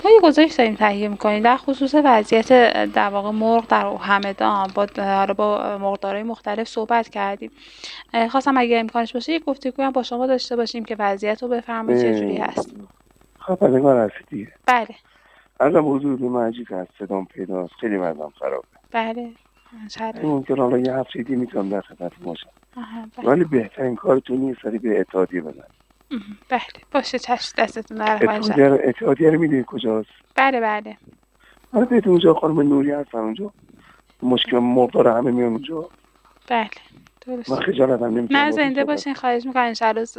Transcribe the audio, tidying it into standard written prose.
ما یه گزارش داریم تهیه می‌کنیم در خصوص وضعیت در واقع مرغ در همدان. با مرغدارای مختلف صحبت کردیم. خواستم اگه امکانش باشه یه گفتگوی هم با شما داشته باشیم که وضعیت رو بفرمایید چه جوری هست. خبرنگار هستی؟ بله. ازم حضور به مجید هست، صدام پیداست، خیلی وضعم خرابه. بله. ممکن حالا یه هفته دیگه میتونم در خدمت باشم. بله. ولی بهترین کارتون نیست سری به اتحادیه بزن. بله باشه چشم، دستتون در اتحادیه رو میدونی کجاست؟ بله. آره بهت اونجا خانم نوری هستن اونجا. مشکل مرغدار همه میان اونجا. بله درست. من خجالتم نمیتونم. نه زنده باشین، خواهش می‌کنم ان شاء الله